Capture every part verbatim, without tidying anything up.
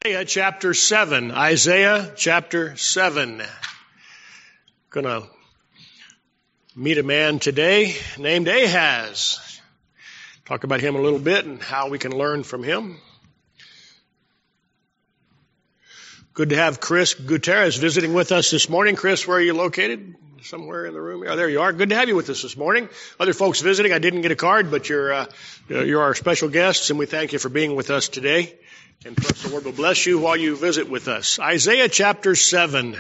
Isaiah chapter seven. Isaiah chapter seven. Gonna meet a man today named Ahaz. Talk about him a little bit and how we can learn from him. Good to have Chris Gutierrez visiting with us this morning. Chris, where are you located? Somewhere in the room? Oh, there you are. Good to have you with us this morning. Other folks visiting, I didn't get a card, but you're uh, you're our special guests, and we thank you for being with us today. And trust the Lord will bless you while you visit with us. Isaiah chapter seven.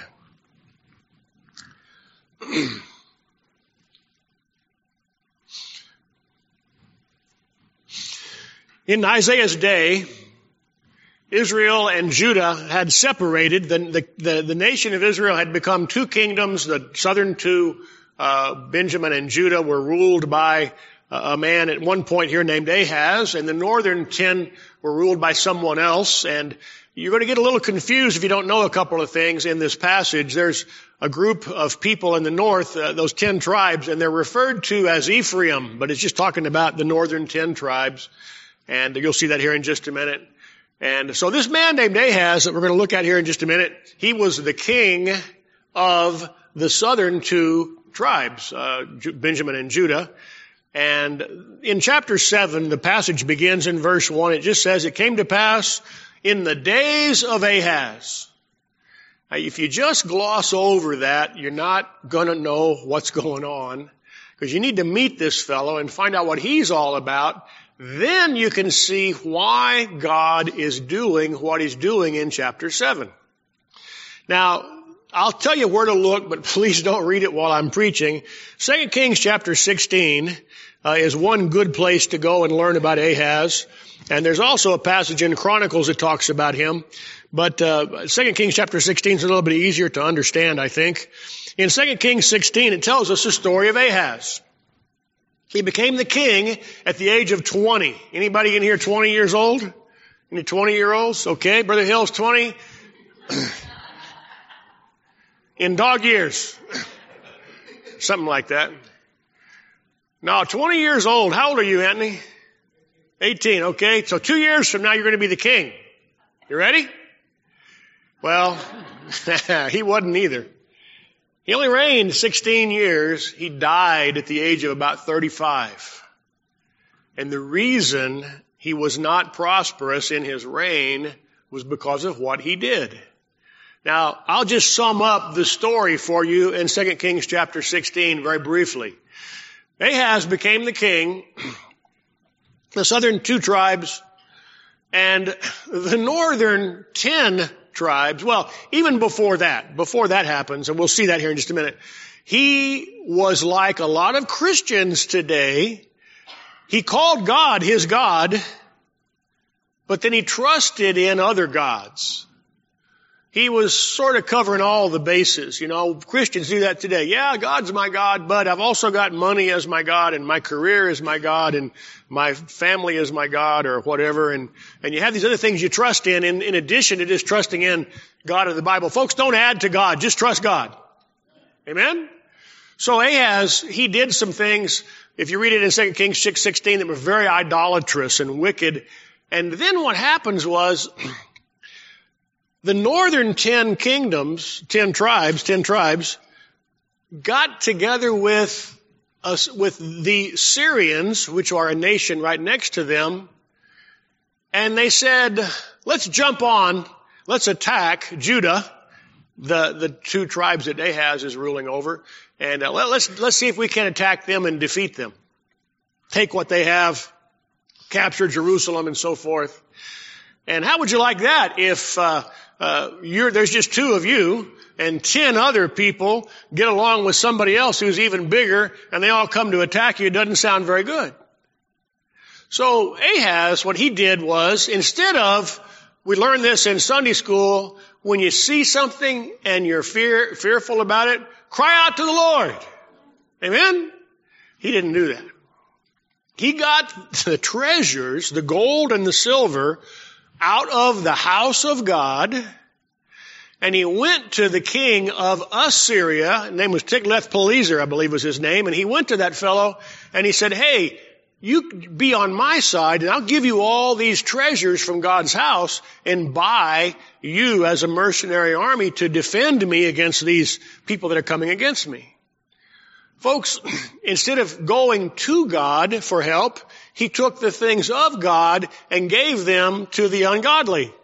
In Isaiah's day, Israel and Judah had separated. The, the, the, the nation of Israel had become two kingdoms. The southern two, uh, Benjamin and Judah, were ruled by a man at one point here named Ahaz, and the northern ten were ruled by someone else. And you're going to get a little confused if you don't know a couple of things in this passage. There's a group of people in the north, uh, those ten tribes, and they're referred to as Ephraim, but it's just talking about the northern ten tribes. And you'll see that here in just a minute. And so this man named Ahaz that we're going to look at here in just a minute, he was the king of the southern two tribes, uh, Benjamin and Judah. And in chapter seven, the passage begins in verse one. It just says, it came to pass in the days of Ahaz. Now, if you just gloss over that, you're not going to know what's going on, because you need to meet this fellow and find out what he's all about. Then you can see why God is doing what he's doing in chapter seven. Now, I'll tell you where to look, but please don't read it while I'm preaching. Second Kings chapter sixteen uh, is one good place to go and learn about Ahaz. And there's also a passage in Chronicles that talks about him. But uh, Second Kings chapter sixteen is a little bit easier to understand, I think. In Second Kings sixteen, it tells us the story of Ahaz. He became the king at the age of twenty. Anybody in here twenty years old? Any twenty-year-olds? Okay, Brother Hill's twenty. In dog years. Something like that. Now, twenty years old. How old are you, Anthony? eighteen, okay. So two years from now, you're going to be the king. You ready? Well, he wasn't either. He only reigned sixteen years. He died at the age of about thirty-five. And the reason he was not prosperous in his reign was because of what he did. Now, I'll just sum up the story for you in Second Kings chapter sixteen very briefly. Ahaz became the king, the southern two tribes, and the northern ten tribes. Well, even before that, before that happens, and we'll see that here in just a minute, he was like a lot of Christians today. He called God his God, but then he trusted in other gods. He was sort of covering all the bases. You know, Christians do that today. Yeah, God's my God, but I've also got money as my God, and my career is my God, and my family is my God, or whatever. And, and you have these other things you trust in, in, in addition to just trusting in God of the Bible. Folks, don't add to God. Just trust God. Amen? So Ahaz, he did some things, if you read it in Second Kings six sixteen, that were very idolatrous and wicked. And then what happens was, the northern ten kingdoms, ten tribes, ten tribes, got together with us, with the Syrians, which are a nation right next to them, and they said, let's jump on, let's attack Judah, the, the two tribes that Ahaz is ruling over, and uh, let, let's, let's see if we can attack them and defeat them. Take what they have, capture Jerusalem and so forth. And how would you like that if, uh, uh, you're, there's just two of you and ten other people get along with somebody else who's even bigger and they all come to attack you? It doesn't sound very good. So Ahaz, what he did was, instead of, we learned this in Sunday school, when you see something and you're fear, fearful about it, cry out to the Lord. Amen? He didn't do that. He got the treasures, the gold and the silver, out of the house of God, and he went to the king of Assyria. His name was Tiglath-Pileser, I believe was his name, and he went to that fellow and he said, hey, you be on my side and I'll give you all these treasures from God's house and buy you as a mercenary army to defend me against these people that are coming against me. Folks, instead of going to God for help, he took the things of God and gave them to the ungodly.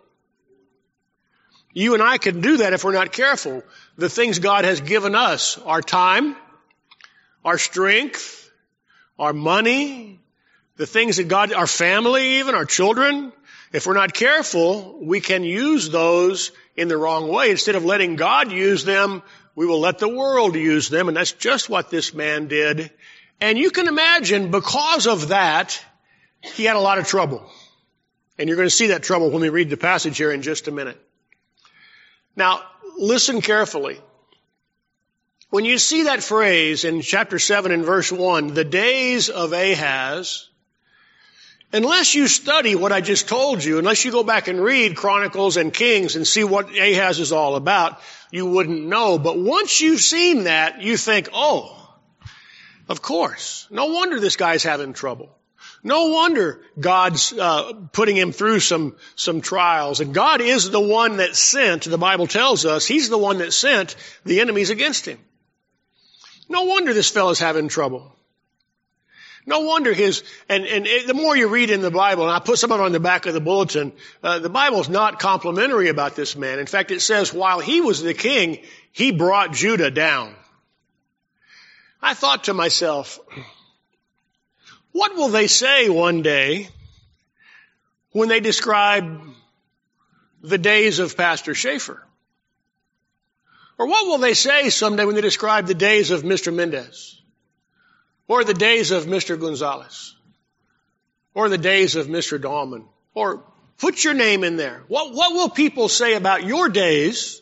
You and I can do that if we're not careful. The things God has given us, our time, our strength, our money, the things that God, our family even, our children, if we're not careful, we can use those in the wrong way. Instead of letting God use them, we will let the world use them, and that's just what this man did. And you can imagine, because of that, he had a lot of trouble. And you're going to see that trouble when we read the passage here in just a minute. Now, listen carefully. When you see that phrase in chapter seven and verse one, the days of Ahaz, unless you study what I just told you, unless you go back and read Chronicles and Kings and see what Ahaz is all about, you wouldn't know. But once you've seen that, you think, oh, of course. No wonder this guy's having trouble. No wonder God's uh, putting him through some some trials. And God is the one that sent, the Bible tells us, he's the one that sent the enemies against him. No wonder this fellow's having trouble. No wonder his, and, and it, the more you read in the Bible, and I put some of it on the back of the bulletin, uh, the Bible's not complimentary about this man. In fact, it says while he was the king, he brought Judah down. I thought to myself, what will they say one day when they describe the days of Pastor Schaefer? Or what will they say someday when they describe the days of Mister Mendez? Or the days of Mister Gonzalez? Or the days of Mister Dahlman? Or put your name in there. What, what will people say about your days?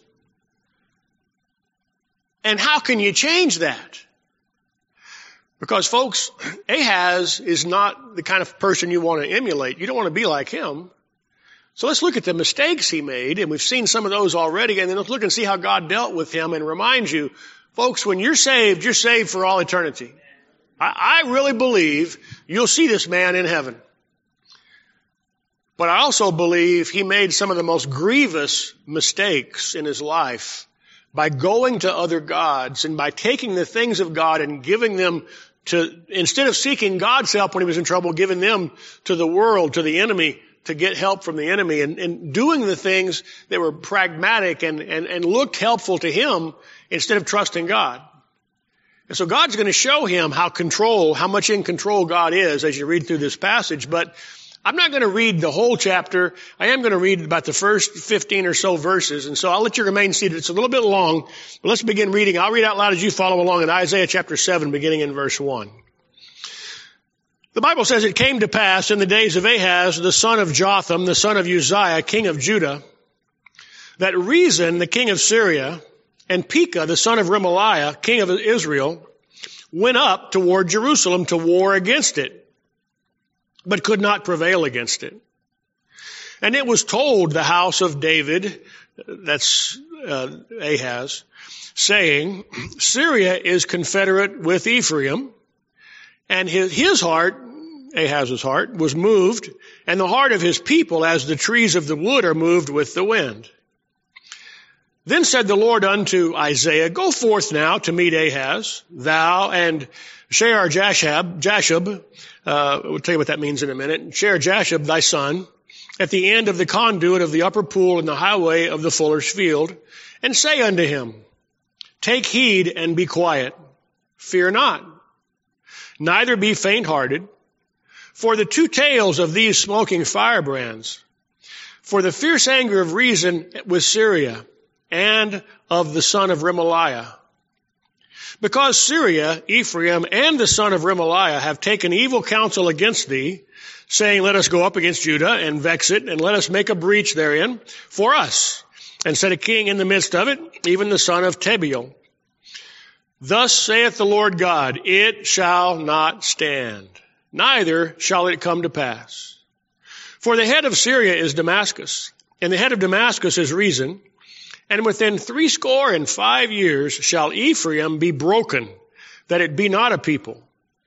And how can you change that? Because, folks, Ahaz is not the kind of person you want to emulate. You don't want to be like him. So let's look at the mistakes he made, and we've seen some of those already, and then let's look and see how God dealt with him and remind you, folks, when you're saved, you're saved for all eternity. I, I really believe you'll see this man in heaven. But I also believe he made some of the most grievous mistakes in his life by going to other gods and by taking the things of God and giving them to, instead of seeking God's help when he was in trouble, giving them to the world, to the enemy, to get help from the enemy, and, and doing the things that were pragmatic and, and, and looked helpful to him instead of trusting God. And so God's going to show him how control, how much in control God is as you read through this passage. But I'm not going to read the whole chapter. I am going to read about the first fifteen or so verses. And so I'll let you remain seated. It's a little bit long, but let's begin reading. I'll read out loud as you follow along in Isaiah chapter seven, beginning in verse one. The Bible says, it came to pass in the days of Ahaz, the son of Jotham, the son of Uzziah, king of Judah, that Rezin, the king of Syria, and Pekah, the son of Remaliah, king of Israel, went up toward Jerusalem to war against it, but could not prevail against it. And it was told the house of David, that's uh, Ahaz, saying, Syria is confederate with Ephraim, and his, his heart, Ahaz's heart, was moved, and the heart of his people as the trees of the wood are moved with the wind. Then said the Lord unto Isaiah, go forth now to meet Ahaz, thou and Shear-Jashub, Jashub, uh, we'll tell you what that means in a minute, Shear-Jashub, thy son, at the end of the conduit of the upper pool in the highway of the fuller's field, and say unto him, take heed and be quiet, fear not, neither be faint-hearted, for the two tails of these smoking firebrands, for the fierce anger of Rezin with Syria, and of the son of Remaliah. Because Syria, Ephraim, and the son of Remaliah have taken evil counsel against thee, saying, let us go up against Judah and vex it, and let us make a breach therein for us, and set a king in the midst of it, even the son of Tebiel. Thus saith the Lord God, it shall not stand, neither shall it come to pass. For the head of Syria is Damascus, and the head of Damascus is Rezin, and within threescore and five years shall Ephraim be broken, that it be not a people.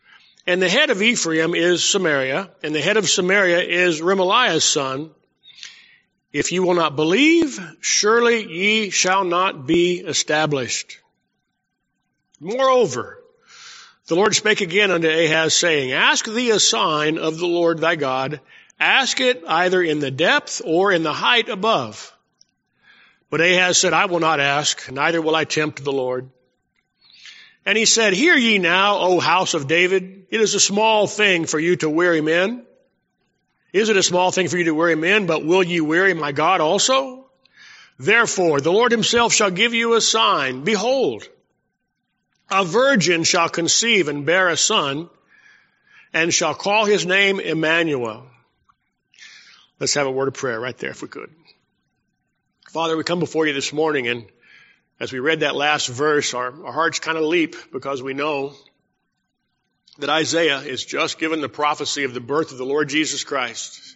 And the head of Ephraim is Samaria, and the head of Samaria is Remaliah's son. If you will not believe, surely ye shall not be established. Moreover, the Lord spake again unto Ahaz, saying, Ask thee a sign of the Lord thy God. Ask it either in the depth or in the height above. But Ahaz said, I will not ask, neither will I tempt the Lord. And he said, Hear ye now, O house of David, it is a small thing for you to weary men. Is it a small thing for you to weary men, but will ye weary my God also? Therefore, the Lord himself shall give you a sign. Behold, a virgin shall conceive and bear a son, and shall call his name Emmanuel. Let's have a word of prayer right there, if we could. Father, we come before you this morning, and as we read that last verse, our, our hearts kind of leap because we know that Isaiah is just given the prophecy of the birth of the Lord Jesus Christ.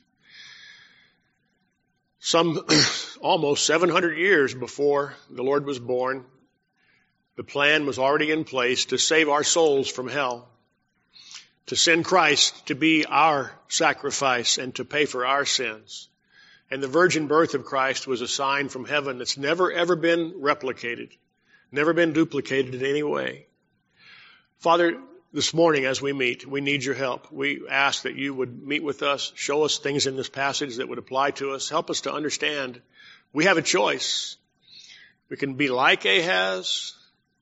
Some almost seven hundred years before the Lord was born, the plan was already in place to save our souls from hell, to send Christ to be our sacrifice and to pay for our sins. And the virgin birth of Christ was a sign from heaven that's never, ever been replicated, never been duplicated in any way. Father, this morning as we meet, we need your help. We ask that you would meet with us, show us things in this passage that would apply to us, help us to understand we have a choice. We can be like Ahaz,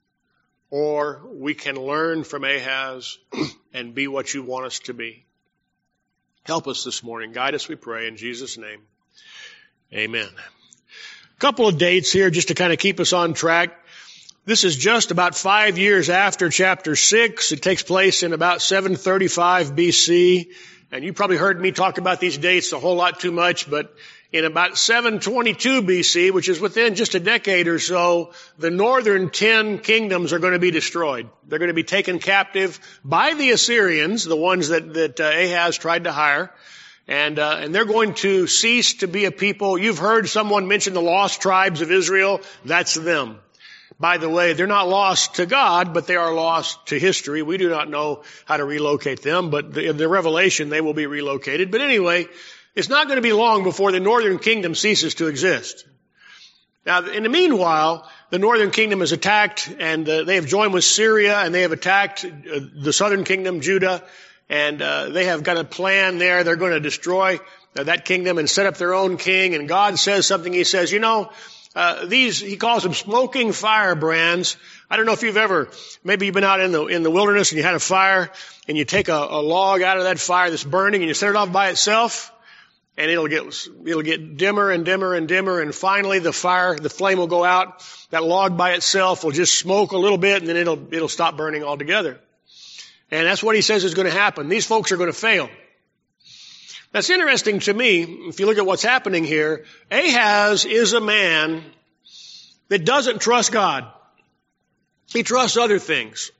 or we can learn from Ahaz and be what you want us to be. Help us this morning. Guide us, we pray, in Jesus' name. Amen. A couple of dates here just to kind of keep us on track. This is just about five years after chapter six. It takes place in about seven thirty-five B C. And you probably heard me talk about these dates a whole lot too much, but in about seven twenty-two B C, which is within just a decade or so, the northern ten kingdoms are going to be destroyed. They're going to be taken captive by the Assyrians, the ones that, that uh, Ahaz tried to hire. And, uh, and they're going to cease to be a people. You've heard someone mention the lost tribes of Israel. That's them. By the way, they're not lost to God, but they are lost to history. We do not know how to relocate them, but in the Revelation, they will be relocated. But anyway, it's not going to be long before the northern kingdom ceases to exist. Now, in the meanwhile, the northern kingdom is attacked, and uh, they have joined with Syria, and they have attacked uh, the southern kingdom, Judah. And uh, they have got a plan there. They're going to destroy uh, that kingdom and set up their own king. And God says something. He says, you know, uh, these, he calls them smoking firebrands. I don't know if you've ever, maybe you've been out in the, in the wilderness and you had a fire and you take a, a log out of that fire that's burning and you set it off by itself and it'll get, it'll get dimmer and dimmer and dimmer. And finally the fire, the flame will go out. That log by itself will just smoke a little bit and then it'll, it'll stop burning altogether. And that's what he says is going to happen. These folks are going to fail. That's interesting to me. If you look at what's happening here, Ahaz is a man that doesn't trust God. He trusts other things.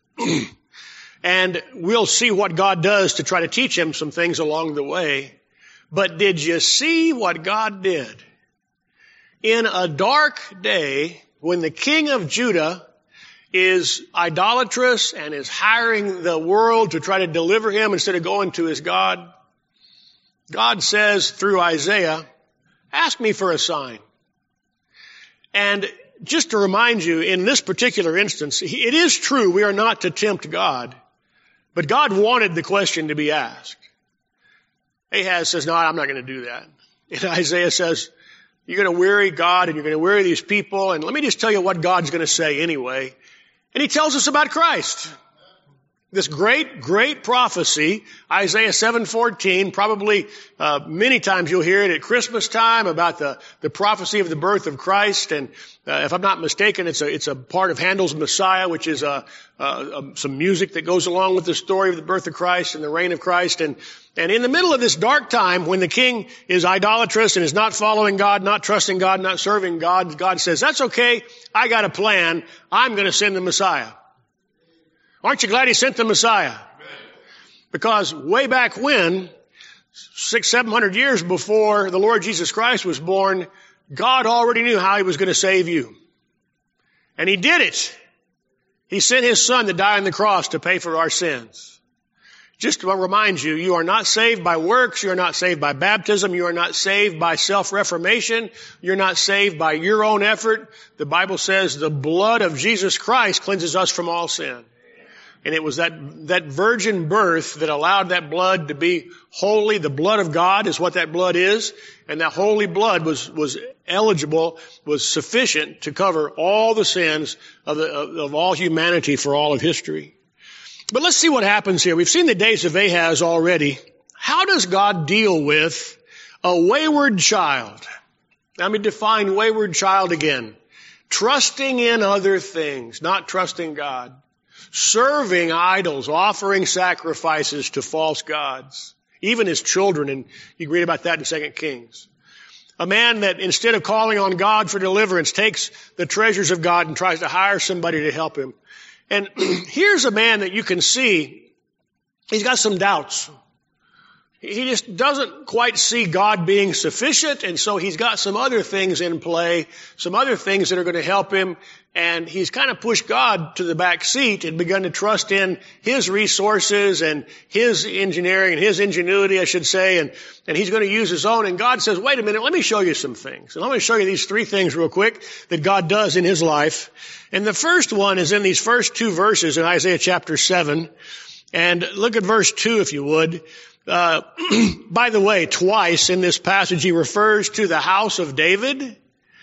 And we'll see what God does to try to teach him some things along the way. But did you see what God did? In a dark day, when the king of Judah is idolatrous and is hiring the world to try to deliver him instead of going to his God, God says through Isaiah, ask me for a sign. And just to remind you, in this particular instance, it is true we are not to tempt God, but God wanted the question to be asked. Ahaz says, no, I'm not going to do that. And Isaiah says, you're going to weary God and you're going to weary these people. And let me just tell you what God's going to say anyway. And he tells us about Christ. This great, great prophecy, Isaiah seven fourteen, probably uh, many times you'll hear it at Christmas time about the, the prophecy of the birth of Christ. And uh, if I'm not mistaken, it's a, it's a part of Handel's Messiah, which is uh, uh, some music that goes along with the story of the birth of Christ and the reign of Christ. And, and in the middle of this dark time, when the king is idolatrous and is not following God, not trusting God, not serving God, God says, that's okay. I got a plan. I'm going to send the Messiah. Aren't you glad he sent the Messiah? Because way back when, six, seven hundred years before the Lord Jesus Christ was born, God already knew how he was going to save you. And he did it. He sent his son to die on the cross to pay for our sins. Just to remind you, you are not saved by works. You are not saved by baptism. You are not saved by self-reformation. You're not saved by your own effort. The Bible says the blood of Jesus Christ cleanses us from all sin. And it was that, that virgin birth that allowed that blood to be holy. The blood of God is what that blood is. And that holy blood was, was eligible, was sufficient to cover all the sins of, the, of, of all humanity for all of history. But let's see what happens here. We've seen the days of Ahaz already. How does God deal with a wayward child? Let me define wayward child again. Trusting in other things, not trusting God. Serving idols, offering sacrifices to false gods. Even his children, and you can read about that in Second Kings. A man that instead of calling on God for deliverance takes the treasures of God and tries to hire somebody to help him. And here's a man that you can see, he's got some doubts. He just doesn't quite see God being sufficient, and so he's got some other things in play, some other things that are going to help him, and he's kind of pushed God to the back seat and begun to trust in his resources and his engineering and his ingenuity, I should say, and, and he's going to use his own. And God says, wait a minute, let me show you some things. And I'm going to show you these three things real quick that God does in his life. And the first one is in these first two verses in Isaiah chapter seven. And look at verse two, if you would. Uh, by the way, twice in this passage he refers to the house of David.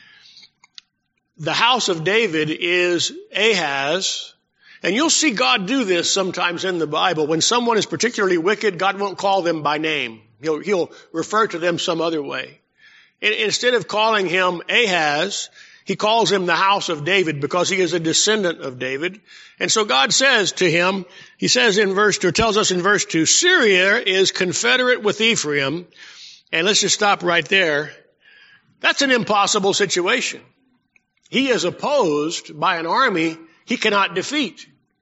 The house of David is Ahaz. And you'll see God do this sometimes in the Bible. When someone is particularly wicked, God won't call them by name. He'll, he'll refer to them some other way. And instead of calling him Ahaz, he calls him the house of David because he is a descendant of David. And so God says to him, he says in verse two, tells us in verse two, Syria is confederate with Ephraim. And let's just stop right there. That's an impossible situation. He is opposed by an army he cannot defeat.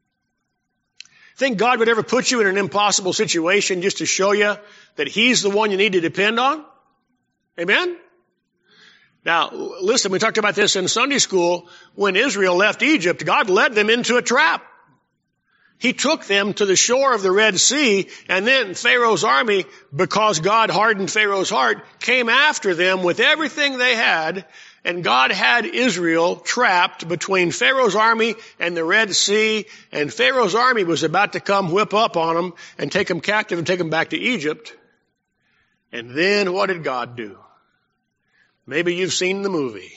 Think God would ever put you in an impossible situation just to show you that he's the one you need to depend on? Amen? Now, listen, we talked about this in Sunday school. When Israel left Egypt, God led them into a trap. He took them to the shore of the Red Sea, and then Pharaoh's army, because God hardened Pharaoh's heart, came after them with everything they had, and God had Israel trapped between Pharaoh's army and the Red Sea, and Pharaoh's army was about to come whip up on them and take them captive and take them back to Egypt. And then what did God do? Maybe you've seen the movie.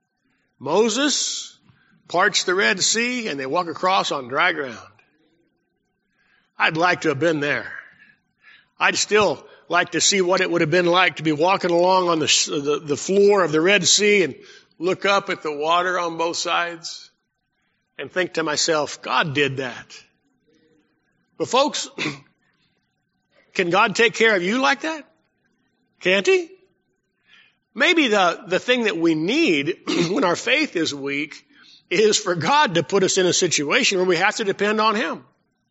Moses parts the Red Sea and they walk across on dry ground. I'd like to have been there. I'd still like to see what it would have been like to be walking along on the, the, the floor of the Red Sea and look up at the water on both sides and think to myself, God did that. But folks, can God take care of you like that? Can't he? Maybe the, the thing that we need when our faith is weak is for God to put us in a situation where we have to depend on him.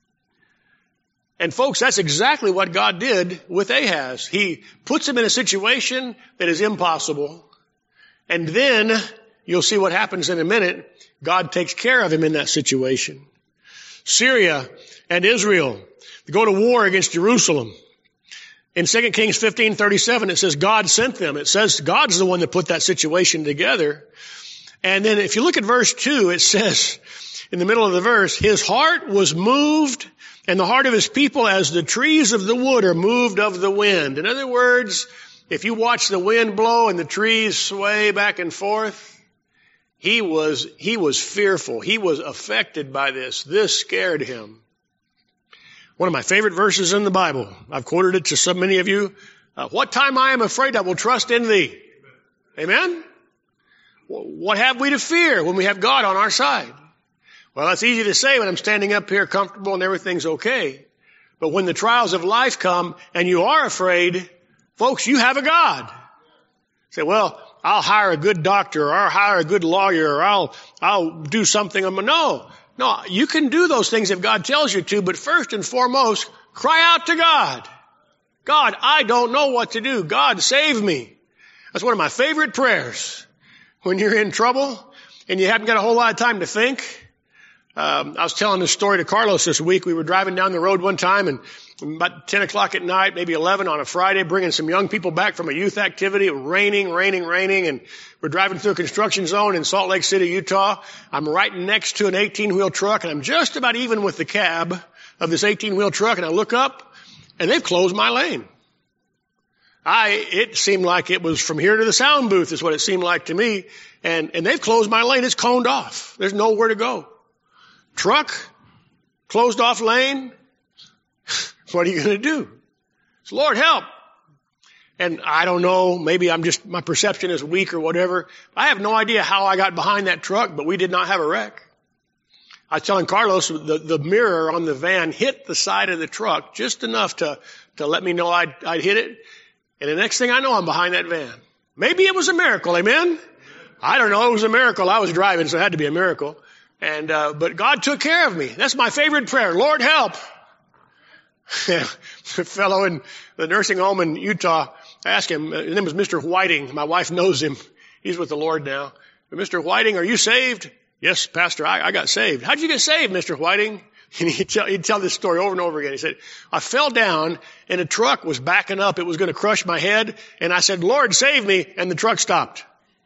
And folks, that's exactly what God did with Ahaz. He puts him in a situation that is impossible. And then, you'll see what happens in a minute, God takes care of him in that situation. Syria and Israel go to war against Jerusalem. In Second Kings fifteen thirty-seven, it says God sent them. It says God's the one that put that situation together. And then if you look at verse two, it says, in the middle of the verse, his heart was moved, and the heart of his people as the trees of the wood are moved of the wind. In other words, if you watch the wind blow and the trees sway back and forth, he was, he was fearful. He was affected by this. This scared him. One of my favorite verses in the Bible. I've quoted it to so many of you. Uh, what time I am afraid, I will trust in thee. Amen? What have we to fear when we have God on our side? Well, that's easy to say when I'm standing up here comfortable and everything's okay. But when the trials of life come and you are afraid, folks, you have a God. Say, well, I'll hire a good doctor, or I'll hire a good lawyer, or I'll, I'll do something. No, no, you can do those things if God tells you to, but first and foremost, cry out to God. God, I don't know what to do. God, save me. That's one of my favorite prayers. When you're in trouble and you haven't got a whole lot of time to think, Um, I was telling this story to Carlos this week. We were driving down the road one time, and about ten o'clock at night, maybe eleven on a Friday, bringing some young people back from a youth activity. It was raining, raining, raining, and we're driving through a construction zone in Salt Lake City, Utah. I'm right next to an eighteen-wheel truck, and I'm just about even with the cab of this eighteen-wheel truck, and I look up, and they've closed my lane. I, it seemed like it was from here to the sound booth is what it seemed like to me, and, and they've closed my lane. It's coned off. There's nowhere to go. Truck, closed off lane. What are you going to do? It's, Lord, help. And I don't know, maybe I'm just, my perception is weak or whatever. I have no idea how I got behind that truck, but we did not have a wreck. I was telling Carlos the, the mirror on the van hit the side of the truck just enough to, to let me know I'd, I'd hit it. And the next thing I know, I'm behind that van. Maybe it was a miracle, amen? I don't know, it was a miracle. I was driving, so it had to be a miracle. And, uh, but God took care of me. That's my favorite prayer. Lord, help. A fellow in the nursing home in Utah, I asked him, his name was Mister Whiting. My wife knows him. He's with the Lord now. Mister Whiting, are you saved? Yes, Pastor, I, I got saved. How'd you get saved, Mister Whiting? And he'd tell, he'd tell this story over and over again. He said, I fell down and a truck was backing up. It was going to crush my head. And I said, Lord, save me. And the truck stopped.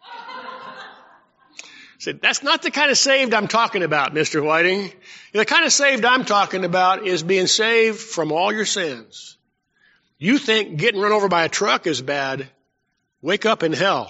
I said, that's not the kind of saved I'm talking about, Mister Whiting. The kind of saved I'm talking about is being saved from all your sins. You think getting run over by a truck is bad. Wake up in hell.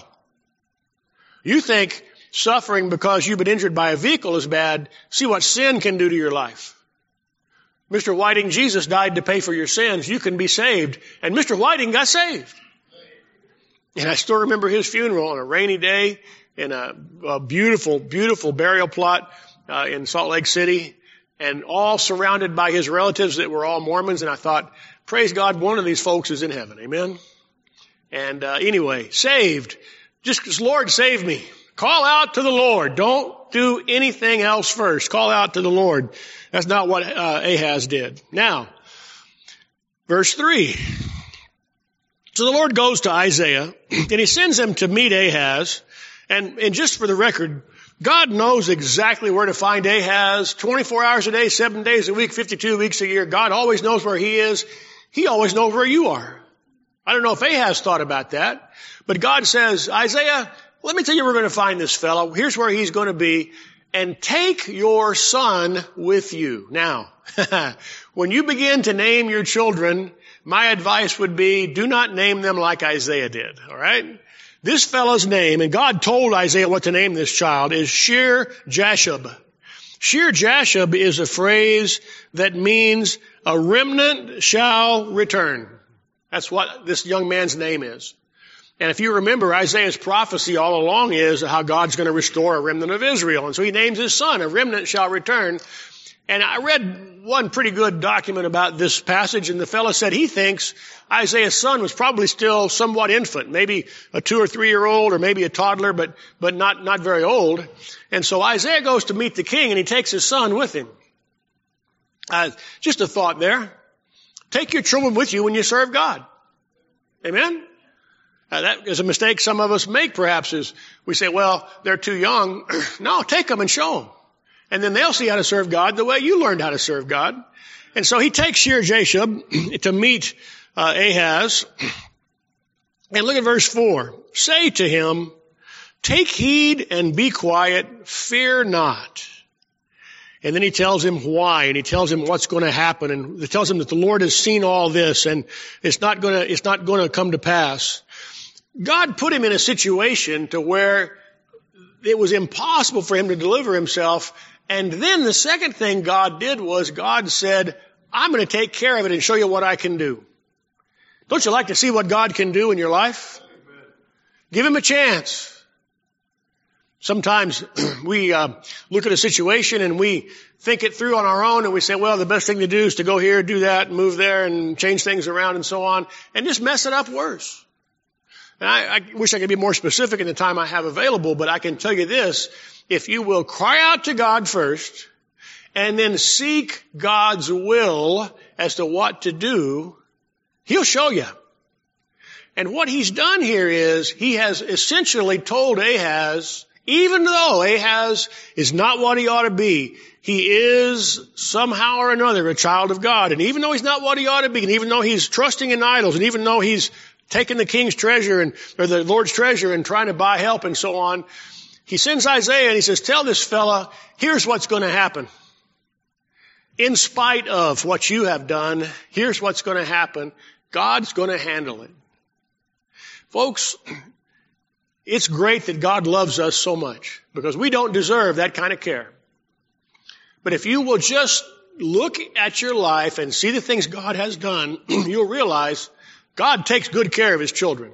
You think suffering because you've been injured by a vehicle is bad. See what sin can do to your life. Mister Whiting, Jesus died to pay for your sins. You can be saved. And Mister Whiting got saved. And I still remember his funeral on a rainy day in a, a beautiful, beautiful burial plot uh, in Salt Lake City, and all surrounded by his relatives that were all Mormons. And I thought, praise God, one of these folks is in heaven. Amen. And uh, anyway, saved. Just, just Lord, save me. Call out to the Lord. Don't do anything else first. Call out to the Lord. That's not what uh, Ahaz did. Now, verse three. So the Lord goes to Isaiah, and he sends him to meet Ahaz. And, and just for the record, God knows exactly where to find Ahaz twenty-four hours a day, seven days a week, fifty-two weeks a year. God always knows where he is. He always knows where you are. I don't know if Ahaz thought about that, but God says, Isaiah, let me tell you where we're going to find this fellow. Here's where he's going to be. And take your son with you. Now, when you begin to name your children, my advice would be, do not name them like Isaiah did. All right? This fellow's name, and God told Isaiah what to name this child, is Shear-Jashub. Shear-Jashub is a phrase that means a remnant shall return. That's what this young man's name is. And if you remember, Isaiah's prophecy all along is how God's going to restore a remnant of Israel. And so he names his son, a remnant shall return. And I read one pretty good document about this passage, and the fellow said he thinks Isaiah's son was probably still somewhat infant, maybe a two or three year old or maybe a toddler, but, but not, not very old. And so Isaiah goes to meet the king, and he takes his son with him. Uh, just a thought there. Take your children with you when you serve God. Amen? Uh, that is a mistake some of us make, perhaps, is we say, well, they're too young. No, take them and show them. And then they'll see how to serve God the way you learned how to serve God. And so he takes Shear-Jashub to meet uh, Ahaz. And look at verse four. Say to him, take heed and be quiet, fear not. And then he tells him why, and he tells him what's going to happen, and he tells him that the Lord has seen all this, and it's not going to, it's not going to come to pass. God put him in a situation to where it was impossible for him to deliver himself. And then the second thing God did was God said, I'm going to take care of it and show you what I can do. Don't you like to see what God can do in your life? Amen. Give him a chance. Sometimes we uh, look at a situation and we think it through on our own, and we say, well, the best thing to do is to go here, do that, move there, and change things around and so on, and just mess it up worse. And I, I wish I could be more specific in the time I have available, but I can tell you this. If you will cry out to God first and then seek God's will as to what to do, he'll show you. And what he's done here is he has essentially told Ahaz Even though Ahaz is not what he ought to be, he is somehow or another a child of God. And even though he's not what he ought to be, and even though he's trusting in idols, and even though he's taking the king's treasure and, or the Lord's treasure and trying to buy help and so on, he sends Isaiah and he says, tell this fella, here's what's going to happen. In spite of what you have done, here's what's going to happen. God's going to handle it. Folks, it's great that God loves us so much because we don't deserve that kind of care. But if you will just look at your life and see the things God has done, you'll realize God takes good care of his children.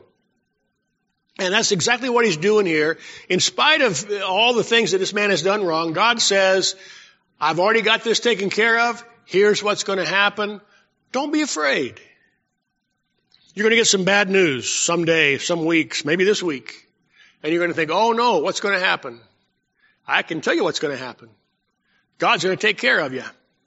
And that's exactly what he's doing here. In spite of all the things that this man has done wrong, God says, I've already got this taken care of. Here's what's going to happen. Don't be afraid. You're going to get some bad news someday, some weeks, maybe this week. And you're going to think, oh no, what's going to happen? I can tell you what's going to happen. God's going to take care of you.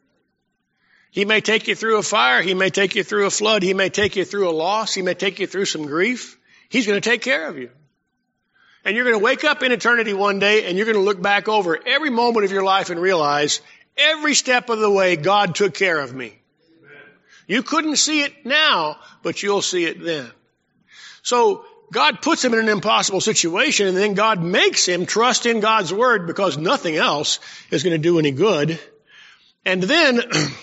He may take you through a fire. He may take you through a flood. He may take you through a loss. He may take you through some grief. He's going to take care of you. And you're going to wake up in eternity one day and you're going to look back over every moment of your life and realize every step of the way God took care of me. Amen. You couldn't see it now, but you'll see it then. So God puts him in an impossible situation and then God makes him trust in God's word because nothing else is going to do any good. And then,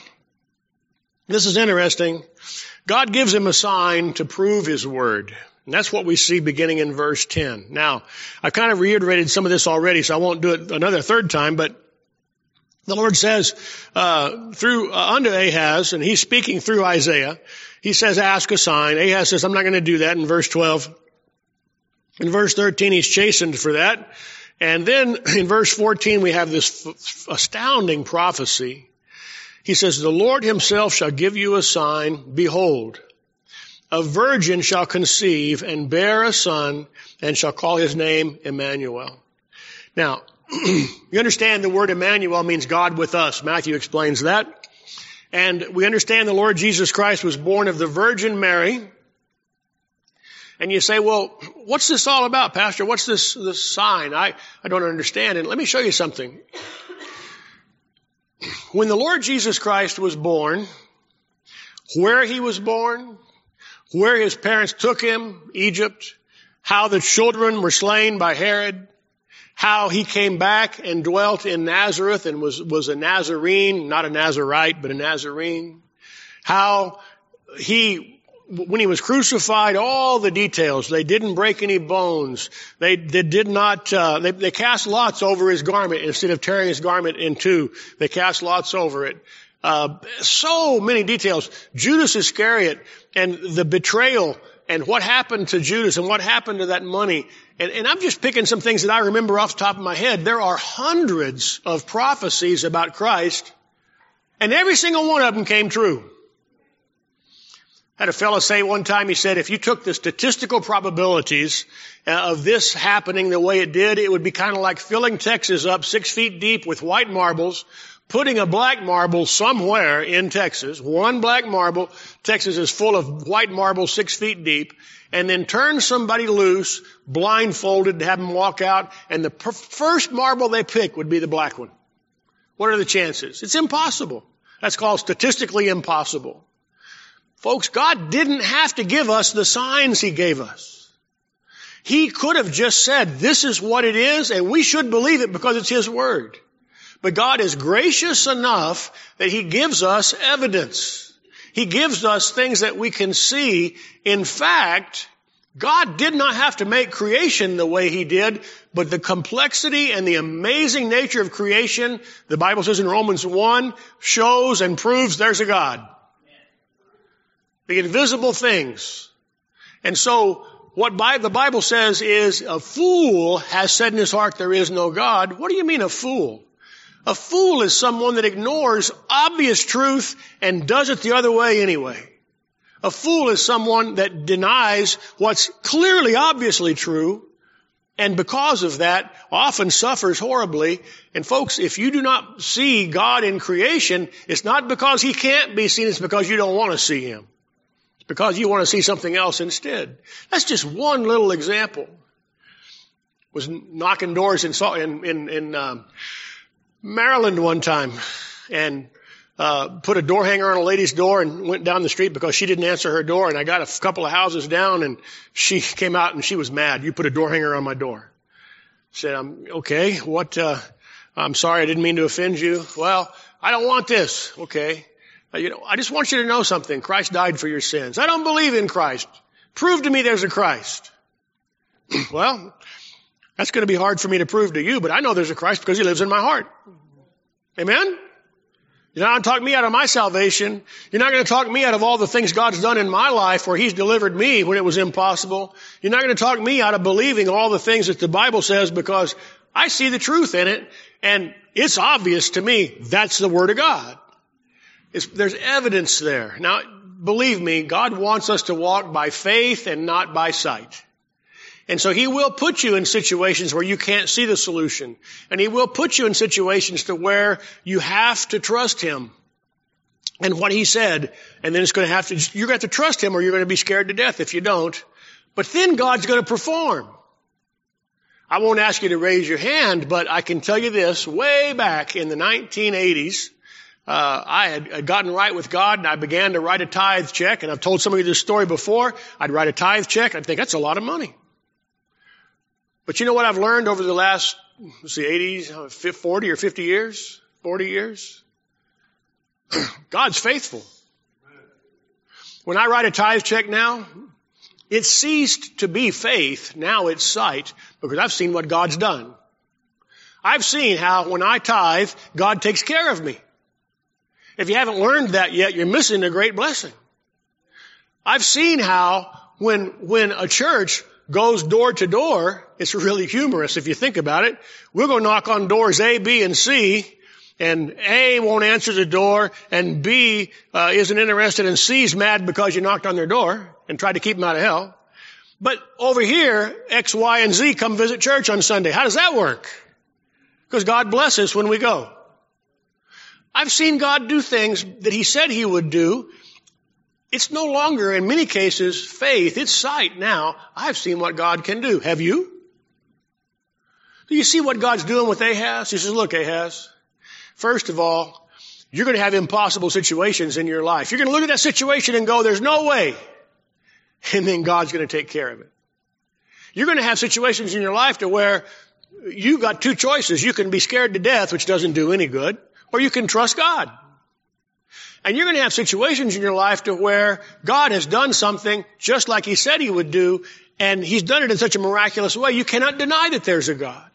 this is interesting, God gives him a sign to prove his word. And that's what we see beginning in verse ten. Now, I've kind of reiterated some of this already, so I won't do it another third time, but the Lord says, uh, through, uh, unto Ahaz, and he's speaking through Isaiah, he says, ask a sign. Ahaz says, I'm not going to do that in verse twelve. In verse thirteen, he's chastened for that. And then in verse fourteen, we have this f- astounding prophecy. He says, the Lord himself shall give you a sign. Behold, a virgin shall conceive and bear a son and shall call his name Emmanuel. Now, you understand the word Emmanuel means God with us. Matthew explains that. And we understand the Lord Jesus Christ was born of the Virgin Mary. And you say, well, what's this all about, Pastor? What's this, this sign? I, I don't understand. And let me show you something. When the Lord Jesus Christ was born, where he was born, where his parents took him, Egypt, how the children were slain by Herod, how he came back and dwelt in Nazareth and was, was a Nazarene, not a Nazarite, but a Nazarene, how he, when he was crucified, all the details, they didn't break any bones. They, they did not, uh, they, they cast lots over his garment instead of tearing his garment in two. They cast lots over it. Uh, so many details. Judas Iscariot and the betrayal and what happened to Judas and what happened to that money. And, and I'm just picking some things that I remember off the top of my head. There are hundreds of prophecies about Christ, and every single one of them came true. I had a fellow say one time, he said, if you took the statistical probabilities uh, of this happening the way it did, it would be kind of like filling Texas up six feet deep with white marbles, putting a black marble somewhere in Texas, one black marble, Texas is full of white marble six feet deep, and then turn somebody loose, blindfolded, have them walk out, and the per- first marble they pick would be the black one. What are the chances? It's impossible. That's called statistically impossible. Folks, God didn't have to give us the signs he gave us. He could have just said, this is what it is, and we should believe it because it's his word. But God is gracious enough that he gives us evidence. He gives us things that we can see. In fact, God did not have to make creation the way he did, but the complexity and the amazing nature of creation, the Bible says in Romans one, shows and proves there's a God. The invisible things. And so, what the Bible says is, a fool has said in his heart there is no God. What do you mean a fool? A fool is someone that ignores obvious truth and does it the other way anyway. A fool is someone that denies what's clearly, obviously true, and because of that, often suffers horribly. And folks, if you do not see God in creation, it's not because he can't be seen, it's because you don't want to see him. It's because you want to see something else instead. That's just one little example. Was knocking doors in in in, in um, Maryland one time, and uh put a door hanger on a lady's door and went down the street because she didn't answer her door. And I got a couple of houses down, and she came out and she was mad. You put a door hanger on my door. I said, I'm okay. What? Uh, I'm sorry. I didn't mean to offend you. Well, I don't want this. Okay. Uh, you know, I just want you to know something. Christ died for your sins. I don't believe in Christ. Prove to me there's a Christ. Well, that's going to be hard for me to prove to you, but I know there's a Christ because he lives in my heart. Amen? You're not going to talk me out of my salvation. You're not going to talk me out of all the things God's done in my life where he's delivered me when it was impossible. You're not going to talk me out of believing all the things that the Bible says, because I see the truth in it, and it's obvious to me that's the Word of God. It's, there's evidence there. Now, believe me, God wants us to walk by faith and not by sight. And so he will put you in situations where you can't see the solution. And he will put you in situations to where you have to trust him and what he said. And then it's going to have to, you're going to have to trust him, or you're going to be scared to death if you don't. But then God's going to perform. I won't ask you to raise your hand, but I can tell you this. Way back in the nineteen eighties, uh, I had, had gotten right with God, and I began to write a tithe check. And I've told some of you this story before. I'd write a tithe check, and I'd think, that's a lot of money. But you know what I've learned over the last, let's see, eighty, forty or fifty years? forty years? God's faithful. When I write a tithe check now, it ceased to be faith. Now it's sight, because I've seen what God's done. I've seen how when I tithe, God takes care of me. If you haven't learned that yet, you're missing a great blessing. I've seen how when, when a church goes door to door, it's really humorous if you think about it. We'll go knock on doors A, B, and C, and A won't answer the door, and B uh, isn't interested, and C's mad because you knocked on their door and tried to keep them out of hell. But over here, X, Y, and Z come visit church on Sunday. How does that work? Because God blesses when we go. I've seen God do things that he said he would do. It's no longer, in many cases, faith. It's sight now. I've seen what God can do. Have you? Do you see what God's doing with Ahaz? He says, look, Ahaz, first of all, you're going to have impossible situations in your life. You're going to look at that situation and go, there's no way. And then God's going to take care of it. You're going to have situations in your life to where you've got two choices. You can be scared to death, which doesn't do any good, or you can trust God. And you're going to have situations in your life to where God has done something just like he said he would do, and he's done it in such a miraculous way, you cannot deny that there's a God.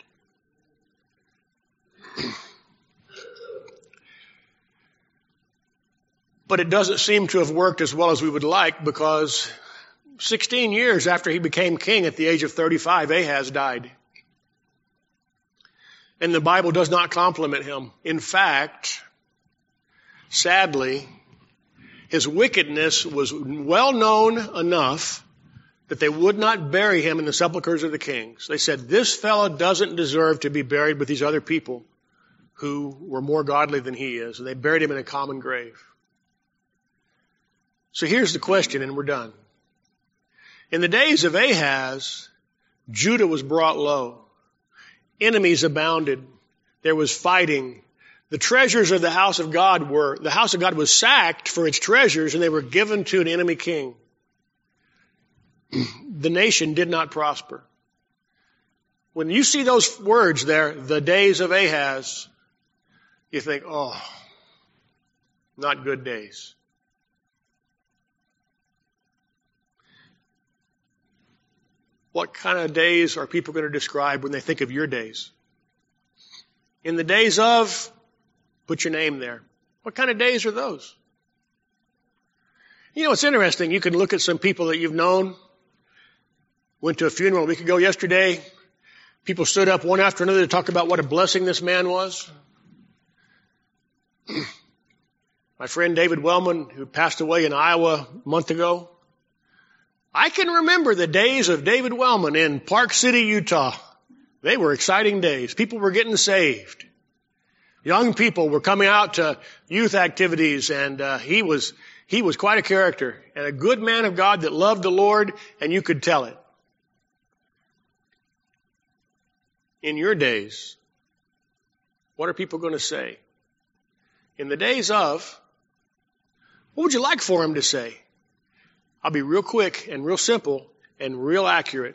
But it doesn't seem to have worked as well as we would like, because sixteen years after he became king at the age of thirty-five, Ahaz died. And the Bible does not compliment him. In fact, sadly, his wickedness was well known enough that they would not bury him in the sepulchres of the kings. They said, this fellow doesn't deserve to be buried with these other people who were more godly than he is. And they buried him in a common grave. So here's the question, and we're done. In the days of Ahaz, Judah was brought low. Enemies abounded. There was fighting. The treasures of the house of God were, the house of God was sacked for its treasures, and they were given to an enemy king. The nation did not prosper. When you see those words there, the days of Ahaz, you think, oh, not good days. What kind of days are people going to describe when they think of your days? In the days of, put your name there. What kind of days are those? You know, it's interesting. You can look at some people that you've known. Went to a funeral a week ago yesterday. People stood up one after another to talk about what a blessing this man was. My friend David Wellman, who passed away in Iowa a month ago. I can remember the days of David Wellman in Park City, Utah. They were exciting days. People were getting saved. Young people were coming out to youth activities, and uh, he was he was quite a character and a good man of God that loved the Lord, and you could tell it. in your days, what are people going to say? In the days of, what would you like for him to say? I'll be real quick and real simple and real accurate.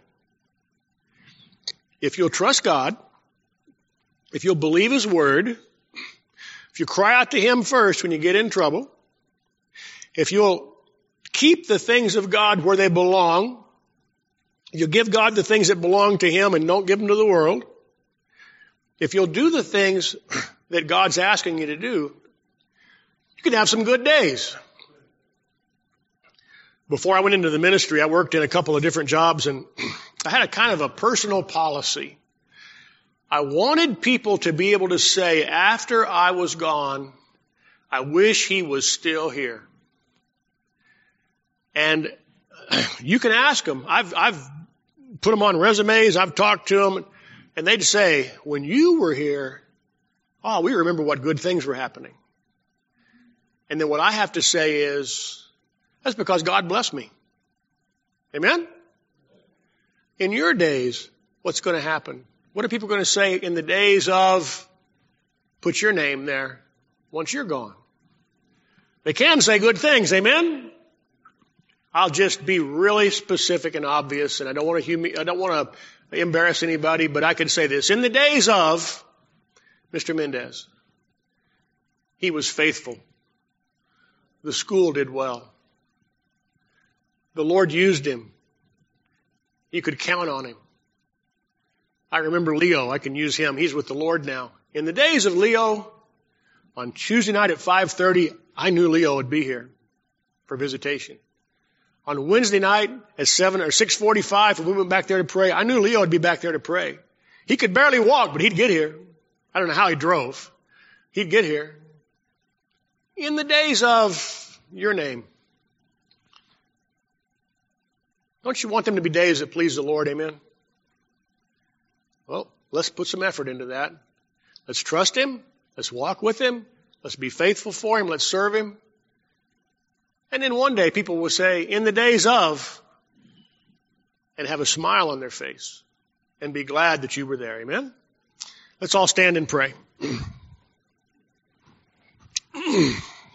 If you'll trust God, if you'll believe his word, if you cry out to him first when you get in trouble, if you'll keep the things of God where they belong, if you'll give God the things that belong to him and don't give them to the world, if you'll do the things that God's asking you to do, you can have some good days. Before I went into the ministry, I worked in a couple of different jobs, and I had a kind of a personal policy. I wanted people to be able to say, after I was gone, I wish he was still here. And you can ask them. I've, I've put them on resumes. I've talked to them, and they'd say, when you were here, oh, we remember what good things were happening. And then what I have to say is, that's because God blessed me. Amen? In your days, what's going to happen? What are people going to say in the days of, put your name there, once you're gone? They can say good things. Amen? I'll just be really specific and obvious, and I don't want to humi- I don't want to embarrass anybody, but I could say this. In the days of Mister Mendez, he was faithful. The school did well. The Lord used him. You could count on him. I remember Leo. I can use him. He's with the Lord now. In the days of Leo, on Tuesday night at five thirty, I knew Leo would be here for visitation. On Wednesday night at seven or six forty-five, when we went back there to pray, I knew Leo would be back there to pray. He could barely walk, but he'd get here. I don't know how he drove. He'd get here. In the days of your name, don't you want them to be days that please the Lord? Amen? Well, let's put some effort into that. Let's trust him. Let's walk with him. Let's be faithful for him. Let's serve him. And then one day people will say, in the days of, and have a smile on their face and be glad that you were there. Amen? Let's all stand and pray.